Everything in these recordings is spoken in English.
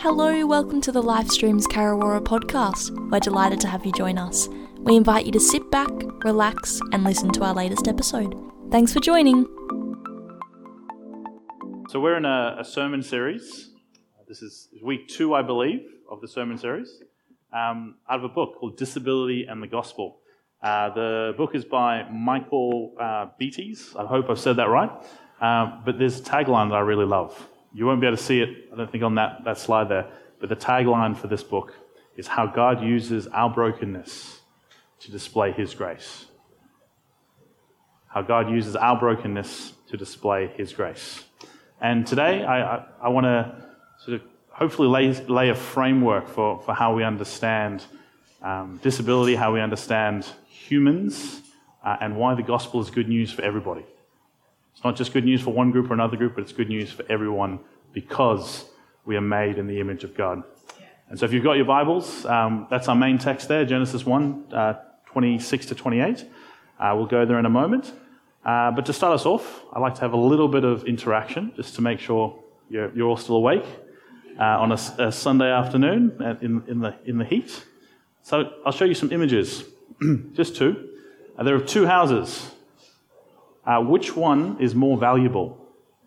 Hello, welcome to the Livestreams Karawara podcast. We're delighted to have you join us. We invite you to sit back, relax, and listen to our latest episode. Thanks for joining. So we're in a sermon series. This is week 2, I believe, of the sermon series, out of a book called Disability and the Gospel. The book is by Michael Beatties. I hope I've said that right. But there's a tagline that I really love. You won't be able to see it, I don't think, on that slide there. But the tagline for this book is how God uses our brokenness to display His grace. How God uses our brokenness to display His grace. And today, I want to sort of hopefully lay a framework for how we understand disability, how we understand humans, and why the gospel is good news for everybody. It's not just good news for one group or another group, but it's good news for everyone because we are made in the image of God. And so if you've got your Bibles, that's our main text there, Genesis 1, 26 to 28. We'll go there in a moment. But to start us off, I'd like to have a little bit of interaction just to make sure you're all still awake on a Sunday afternoon in the heat. So I'll show you some images, just two. There are two houses. Which one is more valuable?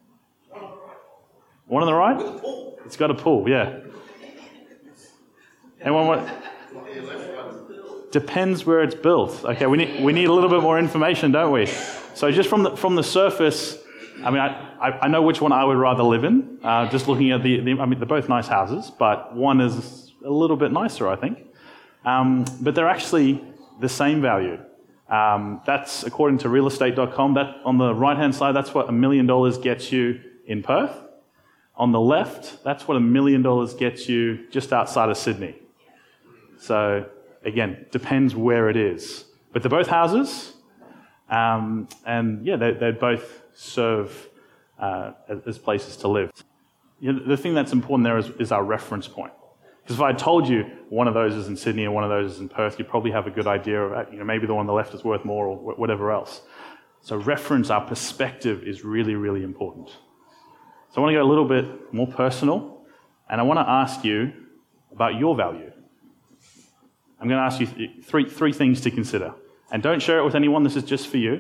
One on the right? It's got a pool, yeah. Anyone want? Depends where it's built. Okay, we need a little bit more information, don't we? So just from the surface, I mean, I know which one I would rather live in. Just looking at I mean, they're both nice houses, but one is a little bit nicer, I think. But they're actually the same value. That's according to realestate.com. That on the right-hand side, that's what $1 million gets you in Perth. On the left, that's what $1 million gets you just outside of Sydney. So again, depends where it is. But they're both houses, and yeah, they both serve as places to live. You know, the thing that's important there is our reference point. Because if I told you one of those is in Sydney and one of those is in Perth, you'd probably have a good idea of, maybe the one on the left is worth more or whatever else. So reference, our perspective is really, really important. So I want to go a little bit more personal, and I want to ask you about your value. I'm going to ask you three things to consider. And don't share it with anyone, this is just for you.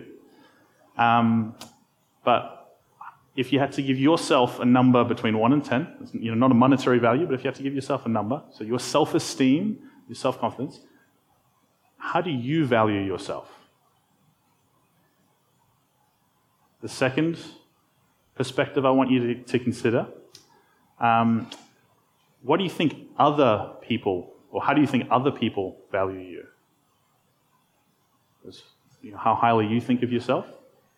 But if you had to give yourself a number between 1 and 10, not a monetary value, but if you had to give yourself a number, so your self-esteem, your self-confidence, how do you value yourself? The second perspective I want you to consider, what do you think other people, or how do you think other people value you? How highly you think of yourself?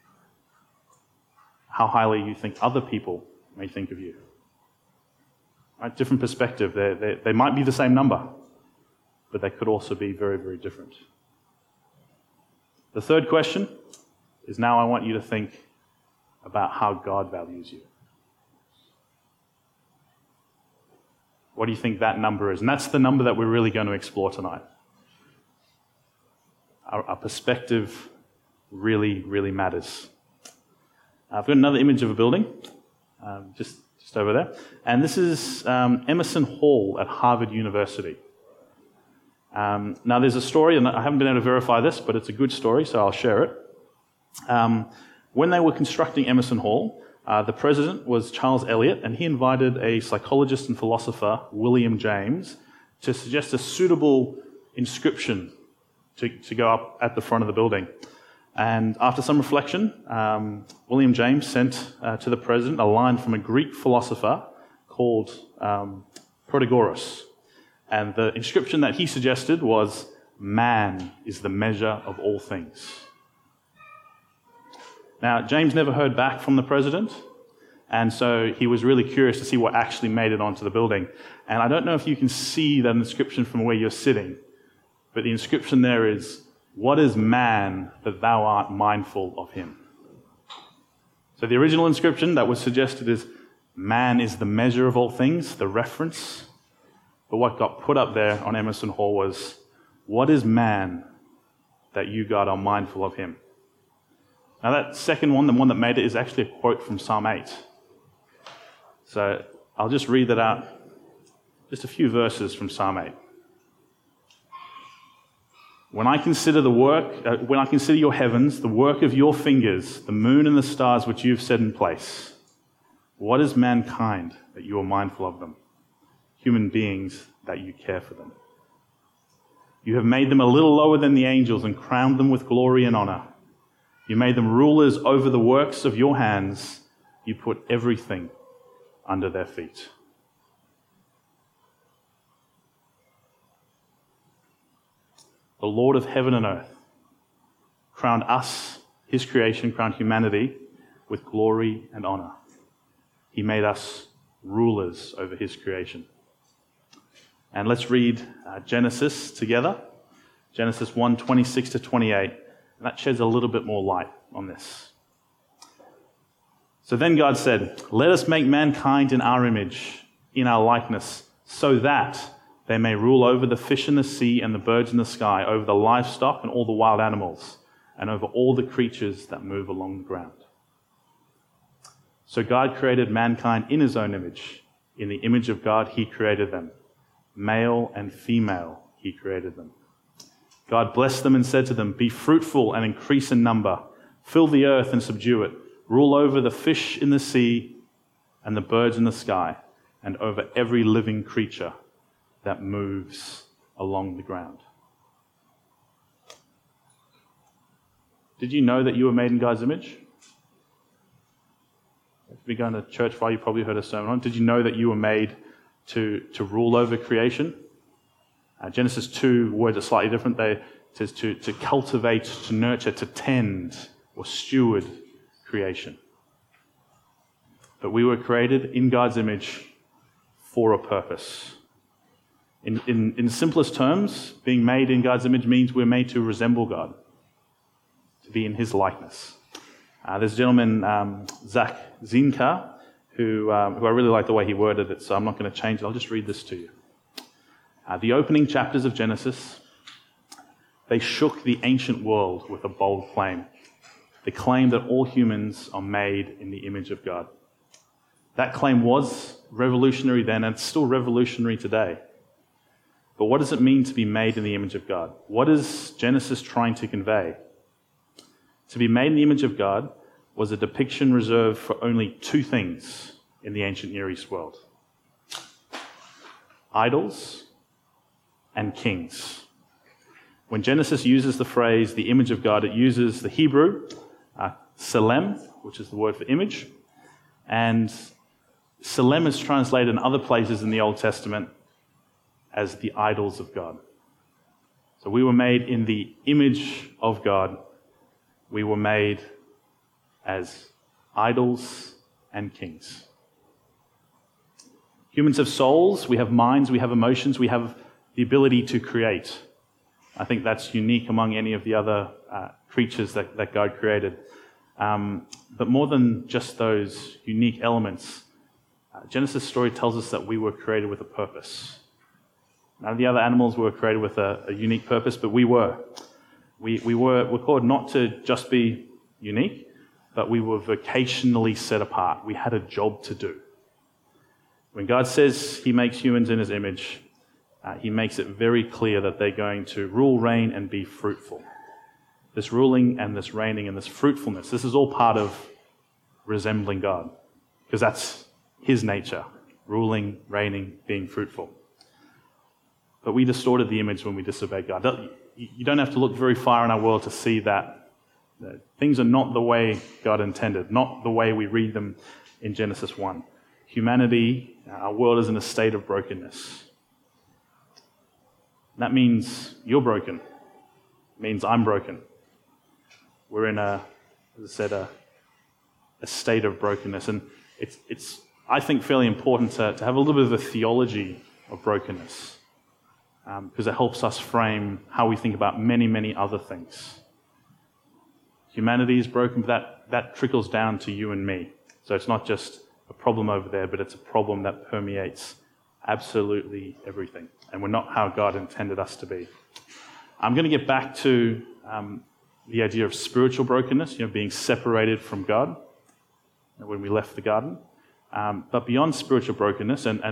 How highly you think other people may think of you. Right? Different perspective. They might be the same number, but they could also be very, very different. The third question is now I want you to think about how God values you. What do you think that number is? And that's the number that we're really going to explore tonight. Our perspective really, really matters. I've got another image of a building, just over there. And this is Emerson Hall at Harvard University. Now there's a story, and I haven't been able to verify this, but it's a good story, so I'll share it. When they were constructing Emerson Hall, the president was Charles Eliot, and he invited a psychologist and philosopher, William James, to suggest a suitable inscription to go up at the front of the building. And after some reflection, William James sent to the president a line from a Greek philosopher called Protagoras. And the inscription that he suggested was, "Man is the measure of all things." Now, James never heard back from the president, and so he was really curious to see what actually made it onto the building. And I don't know if you can see that inscription from where you're sitting, but the inscription there is, "What is man that thou art mindful of him?" So the original inscription that was suggested is, "Man is the measure of all things," the reference. But what got put up there on Emerson Hall was, "What is man that you, God, are mindful of him?" Now that second one, the one that made it, is actually a quote from Psalm 8. So I'll just read that out. just a few verses from Psalm 8. When I consider your heavens, the work of your fingers, the moon and the stars which you have set in place, what is mankind that you are mindful of them? Human beings that you care for them. You have made them a little lower than the angels and crowned them with glory and honor. You made them rulers over the works of your hands. You put everything under their feet. The Lord of heaven and earth crowned us, his creation, crowned humanity with glory and honor. He made us rulers over his creation. And let's read Genesis together. Genesis 1:26 to 28. And that sheds a little bit more light on this. So then God said, "Let us make mankind in our image, in our likeness, so that they may rule over the fish in the sea and the birds in the sky, over the livestock and all the wild animals, and over all the creatures that move along the ground." So God created mankind in his own image. In the image of God, he created them. Male and female, he created them. God blessed them and said to them, "Be fruitful and increase in number. Fill the earth and subdue it. Rule over the fish in the sea and the birds in the sky, and over every living creature that moves along the ground." Did you know that you were made in God's image? If you've been going to church for a while, you probably heard a sermon on it. Did you know that you were made to rule over creation? Genesis 2 words are slightly different. It says to cultivate, to nurture, to tend, or steward creation. But we were created in God's image for a purpose. In simplest terms, being made in God's image means we're made to resemble God, to be in his likeness. There's a gentleman, Zach Zinka, who I really like the way he worded it, so I'm not going to change it. I'll just read this to you. The opening chapters of Genesis, they shook the ancient world with a bold claim. The claim that all humans are made in the image of God. That claim was revolutionary then, and it's still revolutionary today. But what does it mean to be made in the image of God? What is Genesis trying to convey? To be made in the image of God was a depiction reserved for only two things in the ancient Near East world: idols and kings. When Genesis uses the phrase the image of God, it uses the Hebrew Selem, which is the word for image, and Selem is translated in other places in the Old Testament as the idols of God. So we were made in the image of God. We were made as idols and kings. Humans have souls, we have minds, we have emotions, we have the ability to create. I think that's unique among any of the other creatures that God created. But more than just those unique elements, Genesis story tells us that we were created with a purpose. None of the other animals were created with a unique purpose, but we were. We're called not to just be unique, but we were vocationally set apart. We had a job to do. When God says he makes humans in his image, he makes it very clear that they're going to rule, reign, and be fruitful. This ruling and this reigning and this fruitfulness, this is all part of resembling God, because that's his nature, ruling, reigning, being fruitful. But we distorted the image when we disobeyed God. You don't have to look very far in our world to see that things are not the way God intended, not the way we read them in Genesis 1. Humanity, our world is in a state of brokenness. That means you're broken. It means I'm broken. We're in as I said, a state of brokenness. And it's I think, fairly important to have a little bit of a theology of brokenness, because it helps us frame how we think about many, many other things. Humanity is broken, but that trickles down to you and me. So it's not just a problem over there, but it's a problem that permeates absolutely everything. And we're not how God intended us to be. I'm going to get back to the idea of spiritual brokenness, being separated from God when we left the garden. But beyond spiritual brokenness, and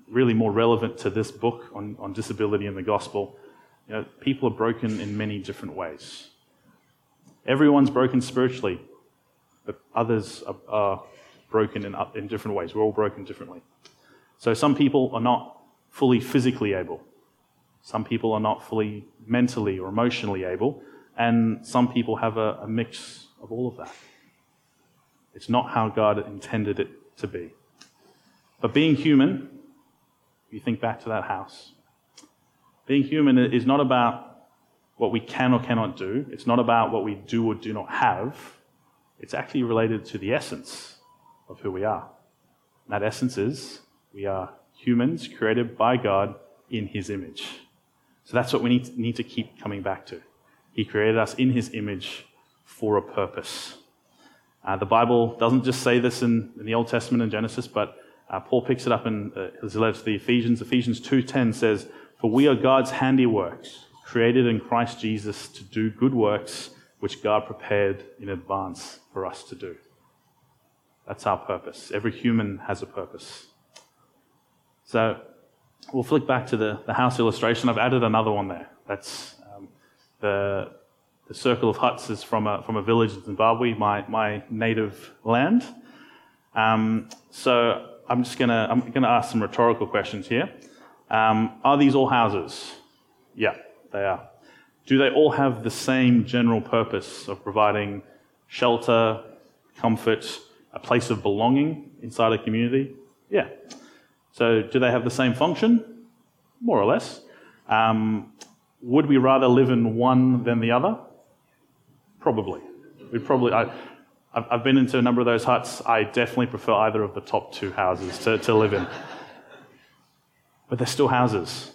really more relevant to this book on disability and the gospel, people are broken in many different ways. Everyone's broken spiritually, but others are broken in different ways. We're all broken differently. So some people are not fully physically able. Some people are not fully mentally or emotionally able. And some people have a mix of all of that. It's not how God intended it to be. But being human, you think back to that house. Being human is not about what we can or cannot do. It's not about what we do or do not have. It's actually related to the essence of who we are. And that essence is we are humans created by God in His image. So that's what we need to keep coming back to. He created us in His image for a purpose. The Bible doesn't just say this in the Old Testament in Genesis, but Paul picks it up in his letter to the Ephesians. Ephesians 2:10 says, "For we are God's handiwork, created in Christ Jesus to do good works, which God prepared in advance for us to do." That's our purpose. Every human has a purpose. So we'll flick back to the house illustration. I've added another one there. That's the circle of huts is from a village in Zimbabwe, my native land. So I'm gonna ask some rhetorical questions here. Are these all houses? Yeah, they are. Do they all have the same general purpose of providing shelter, comfort, a place of belonging inside a community? Yeah. So do they have the same function? More or less. Would we rather live in one than the other? Probably. I've been into a number of those huts. I definitely prefer either of the top two houses to live in. But they're still houses.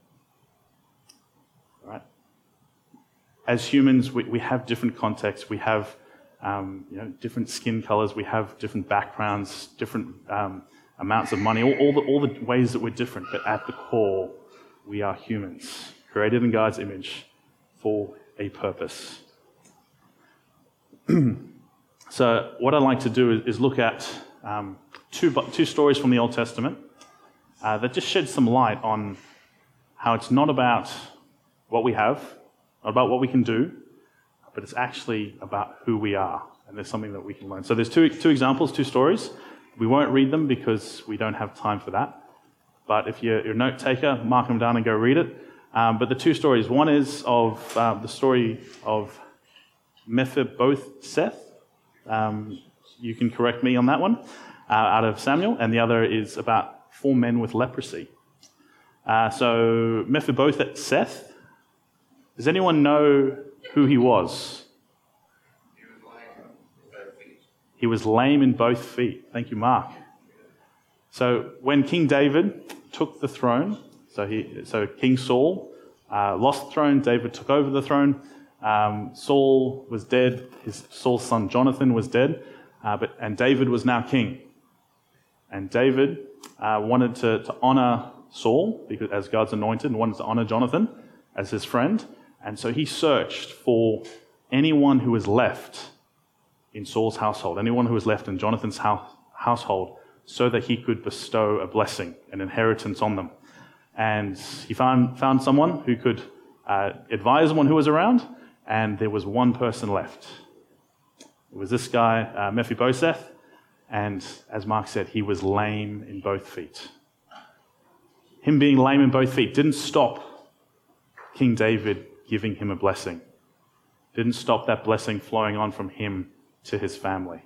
Right? As humans, we have different contexts. We have different skin colors. We have different backgrounds, different amounts of money, all the ways that we're different. But at the core, we are humans, created in God's image for a purpose. So what I'd like to do is look at two stories from the Old Testament that just shed some light on how it's not about what we have, not about what we can do, but it's actually about who we are, and there's something that we can learn. So there's two examples, two stories. We won't read them because we don't have time for that. But if you're a note taker, mark them down and go read it. But the two stories, one is of the story of Mephibosheth. You can correct me on that one, out of Samuel, and the other is about 4 men with leprosy. So Mephibosheth, does anyone know who he was? He was lame in both feet. Thank you, Mark. So when King David took the throne, so King Saul lost the throne, David took over the throne. Saul was dead. Saul's son Jonathan was dead, and David was now king. And David wanted to honor Saul because as God's anointed, and wanted to honor Jonathan as his friend. And so he searched for anyone who was left in Saul's household, anyone who was left in Jonathan's household, so that he could bestow a blessing, an inheritance on them. And he found someone who could advise someone who was around, and there was one person left. It was this guy, Mephibosheth, and as Mark said, he was lame in both feet. Him being lame in both feet didn't stop King David giving him a blessing. Didn't stop that blessing flowing on from him to his family.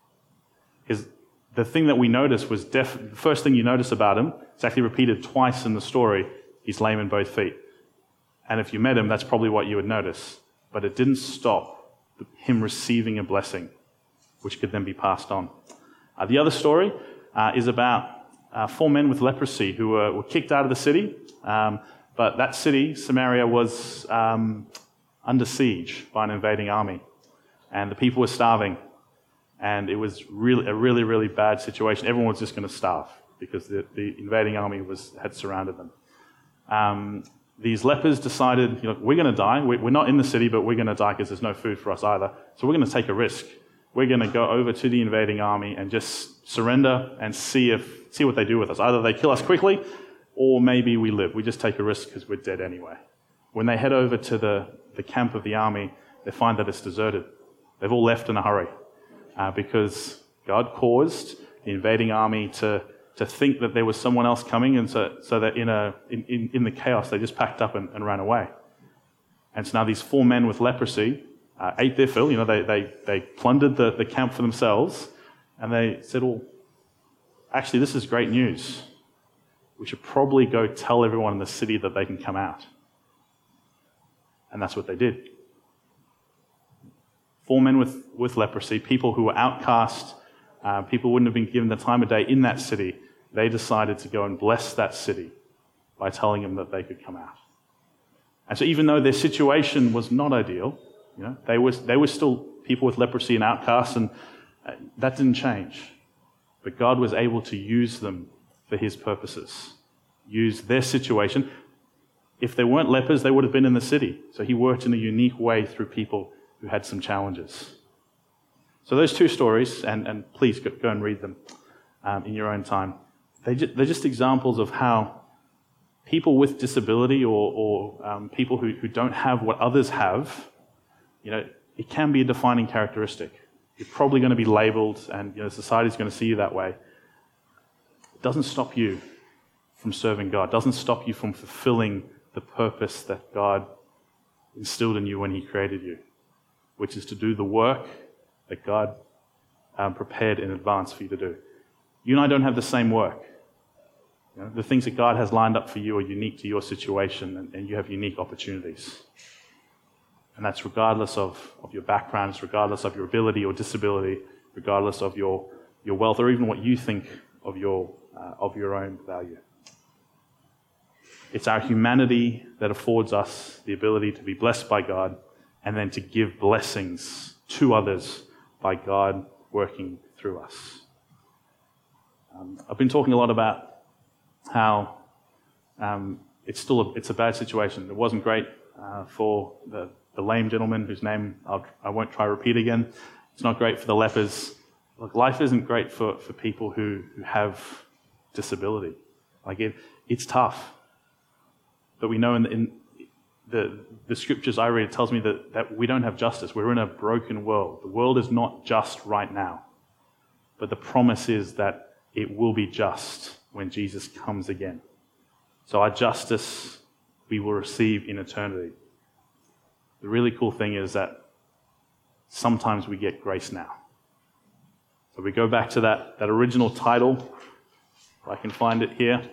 The thing that we noticed was, the first thing you notice about him, it's actually repeated twice in the story, he's lame in both feet. And if you met him, that's probably what you would notice. But it didn't stop him receiving a blessing, which could then be passed on. The other story is about 4 men with leprosy who were kicked out of the city. But that city, Samaria, was under siege by an invading army. And the people were starving. And it was a really bad situation. Everyone was just going to starve because the invading army had surrounded them. These lepers decided, we're going to die. We're not in the city, but we're going to die because there's no food for us either. So we're going to take a risk. we're going to go over to the invading army and just surrender and see what they do with us. Either they kill us quickly, or maybe we live. We just take a risk because we're dead anyway. When they head over to the camp of the army, they find that it's deserted. They've all left in a hurry because God caused the invading army to think that there was someone else coming, and so that in the chaos they just packed up and ran away. And so now these 4 men with leprosy ate their fill. They plundered the camp for themselves, and they said, well, actually this is great news. We should probably go tell everyone in the city that they can come out. And that's what they did. 4 men with leprosy, people who were outcast, people wouldn't have been given the time of day in that city. They decided to go and bless that city by telling them that they could come out. And so even though their situation was not ideal, they were still people with leprosy and outcasts, and that didn't change. But God was able to use them for his purposes, use their situation. If they weren't lepers, they would have been in the city. So he worked in a unique way through people who had some challenges. So those 2 stories, and please go and read them in your own time, they're just examples of how people with disability or people who don't have what others have, it can be a defining characteristic. You're probably going to be labelled, and society's going to see you that way. It doesn't stop you from serving God. It doesn't stop you from fulfilling the purpose that God instilled in you when he created you, which is to do the work that God prepared in advance for you to do. You and I don't have the same work. The things that God has lined up for you are unique to your situation, and you have unique opportunities. And that's regardless of your background, it's regardless of your ability or disability, regardless of your wealth, or even what you think of your own value. It's our humanity that affords us the ability to be blessed by God and then to give blessings to others by God working through us. I've been talking a lot about how it's a bad situation. It wasn't great for the lame gentleman whose name I won't try to repeat again. It's not great for the lepers. Look, life isn't great for people who have disability. It's tough. But we know in the scriptures I read, it tells me that we don't have justice. We're in a broken world. The world is not just right now. But the promise is that it will be just when Jesus comes again. So our justice we will receive in eternity. The really cool thing is that sometimes we get grace now. So we go back to that original title. If I can find it here.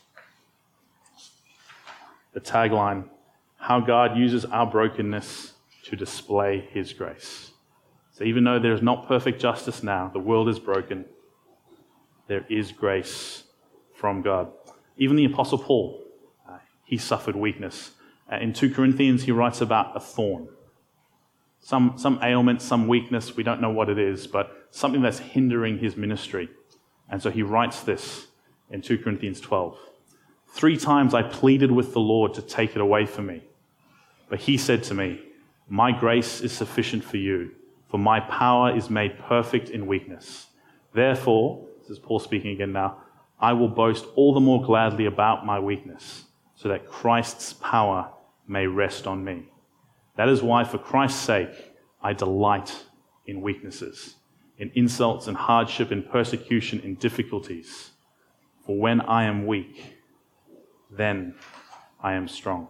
The tagline, how God uses our brokenness to display his grace. So even though there is not perfect justice now, the world is broken, there is grace from God. Even the Apostle Paul, he suffered weakness. In 2 Corinthians, he writes about a thorn. Some ailment, some weakness, we don't know what it is, but something that's hindering his ministry. And so he writes this in 2 Corinthians 12. 3 times I pleaded with the Lord to take it away from me. But he said to me, my grace is sufficient for you, for my power is made perfect in weakness. Therefore, this is Paul speaking again now, I will boast all the more gladly about my weakness, so that Christ's power may rest on me. That is why, for Christ's sake, I delight in weaknesses, in insults and hardship, in persecution, in difficulties. For when I am weak, then I am strong.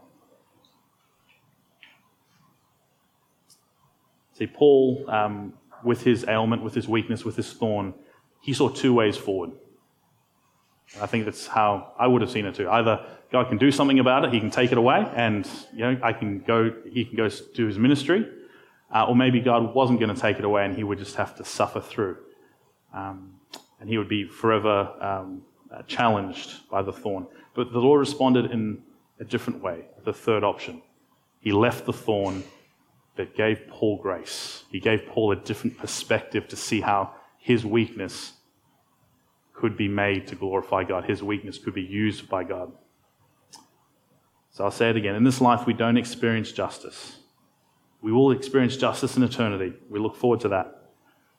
See, Paul, with his ailment, with his weakness, with his thorn, he saw 2 ways forward. And I think that's how I would have seen it too. Either God can do something about it, he can take it away, and he can go do his ministry, or maybe God wasn't going to take it away and he would just have to suffer through. And he would be forever challenged by the thorn. But the Lord responded in a different way, the third option. He left the thorn, but gave Paul grace. He gave Paul a different perspective to see how his weakness could be made to glorify God. His weakness could be used by God. So I'll say it again. In this life, we don't experience justice. We will experience justice in eternity. We look forward to that.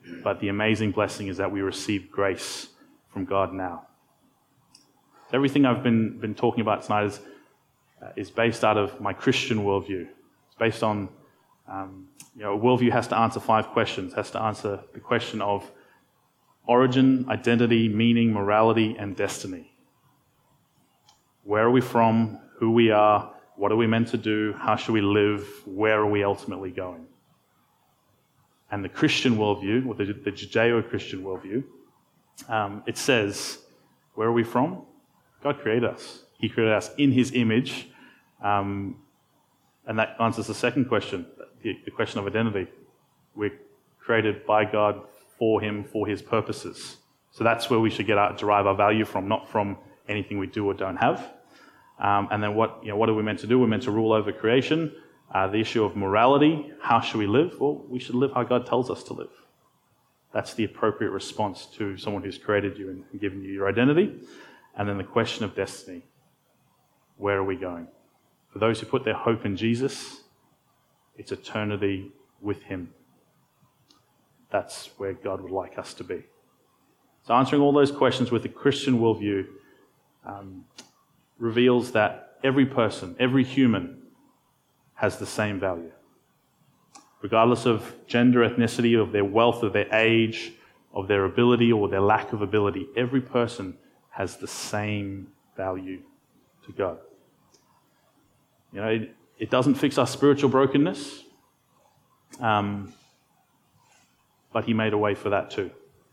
but the amazing blessing is that we receive grace from God now. Everything I've been talking about tonight is based out of my Christian worldview. It's based on, a worldview has to answer 5 questions, has to answer the question of origin, identity, meaning, morality, and destiny. Where are we from? Who we are? What are we meant to do? How should we live? Where are we ultimately going? And the Christian worldview, or the Judeo-Christian worldview, it says, where are we from? God created us. He created us in His image. And that answers the second question, the question of identity. We're created by God for Him, for His purposes. So that's where we should derive our value from, not from anything we do or don't have. And then what are we meant to do? We're meant to rule over creation. The issue of morality, how should we live? Well, we should live how God tells us to live. That's the appropriate response to someone who's created you and given you your identity. And then the question of destiny. Where are we going? For those who put their hope in Jesus, it's eternity with Him. That's where God would like us to be. So answering all those questions with the Christian worldview reveals that every person, every human, has the same value. Regardless of gender, ethnicity, of their wealth, of their age, of their ability or their lack of ability, every person has the same value to God. It doesn't fix our spiritual brokenness, but He made a way for that too.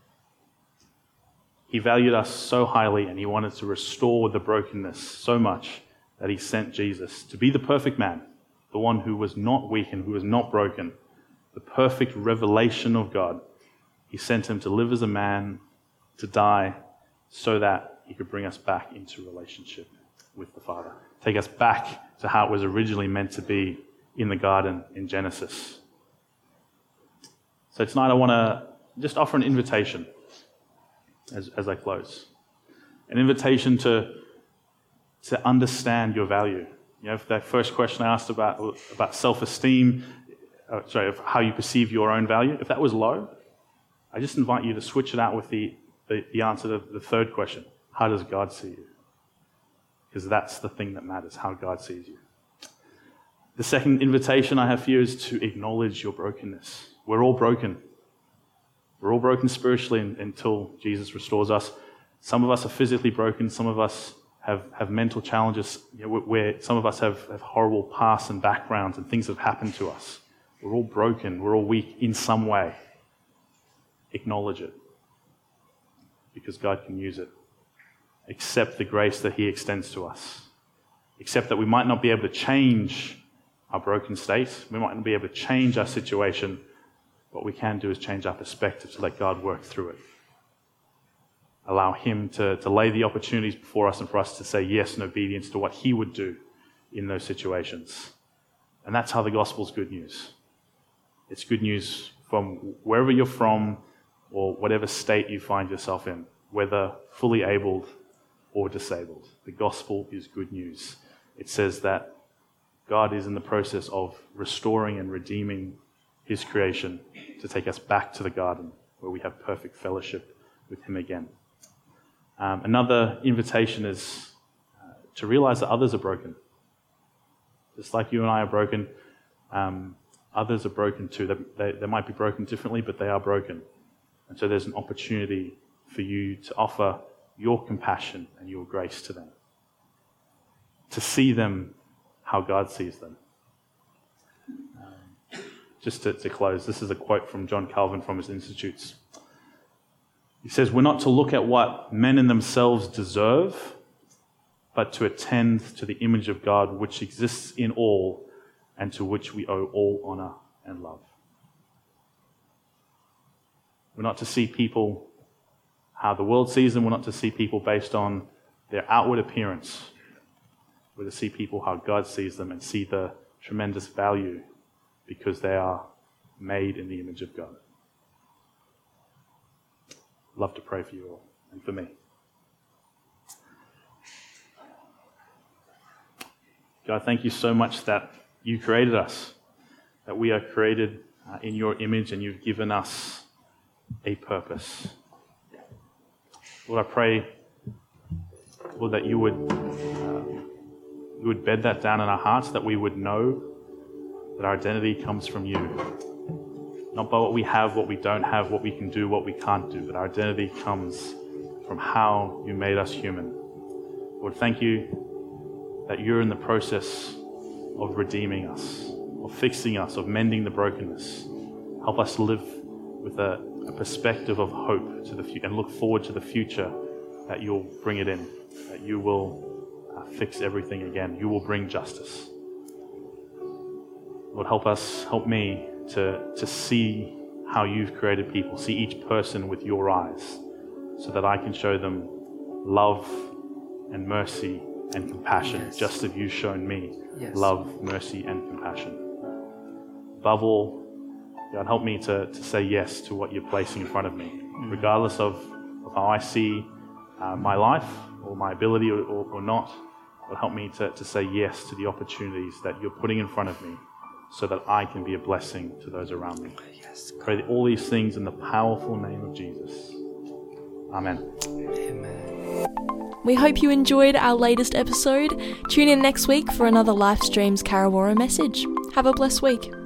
He valued us so highly and He wanted to restore the brokenness so much that He sent Jesus to be the perfect man, the one who was not weak and who was not broken, the perfect revelation of God. He sent Him to live as a man, to die, so that He could bring us back into relationship with the Father. Take us back to how it was originally meant to be in the garden in Genesis. So tonight I want to just offer an invitation as I close. An invitation to understand your value. If that first question I asked about self-esteem, of how you perceive your own value, if that was low, I just invite you to switch it out with the answer to the third question. How does God see you? Because that's the thing that matters, how God sees you. The second invitation I have for you is to acknowledge your brokenness. We're all broken. We're all broken spiritually until Jesus restores us. Some of us are physically broken. Some of us have mental challenges, where some of us have horrible pasts and backgrounds and things have happened to us. We're all broken. We're all weak in some way. Acknowledge it, because God can use it. Accept the grace that He extends to us. Accept that we might not be able to change our broken state. We might not be able to change our situation. What we can do is change our perspective to let God work through it. Allow Him to lay the opportunities before us and for us to say yes in obedience to what He would do in those situations. And that's how the gospel's good news. It's good news from wherever you're from or whatever state you find yourself in, whether fully abled or disabled. The gospel is good news. It says that God is in the process of restoring and redeeming His creation to take us back to the garden where we have perfect fellowship with Him again. Another invitation is to realize that others are broken. Just like you and I are broken, others are broken too. They might be broken differently, but they are broken. And so there's an opportunity for you to offer your compassion and your grace to them. To see them how God sees them. Just to close, this is a quote from John Calvin from his Institutes. He says, "We're not to look at what men in themselves deserve, but to attend to the image of God which exists in all and to which we owe all honor and love." We're not to see people how the world sees them. We're not to see people based on their outward appearance. We're to see people how God sees them and see the tremendous value because they are made in the image of God. I'd love to pray for you all and for me. God, thank you so much that you created us, that we are created in your image and you've given us a purpose. Lord, I pray, Lord, that you would bed that down in our hearts, that we would know that our identity comes from you. Not by what we have, what we don't have, what we can do, what we can't do, but our identity comes from how you made us human. Lord, thank you that you're in the process of redeeming us, of fixing us, of mending the brokenness. Help us live with a perspective of hope to the future and look forward to the future, that you'll bring it in, that you will fix everything again. You will bring justice. Lord, help me to see how you've created people, see each person with your eyes, so that I can show them love and mercy and compassion, just as you've shown me love, mercy, and compassion. Above all, God, help me to say yes to what you're placing in front of me, regardless of how I see my life or my ability or not. But help me to say yes to the opportunities that you're putting in front of me, so that I can be a blessing to those around me. Yes. Pray all these things in the powerful name of Jesus. Amen. Amen. We hope you enjoyed our latest episode. Tune in next week for another Life Streams Karawara message. Have a blessed week.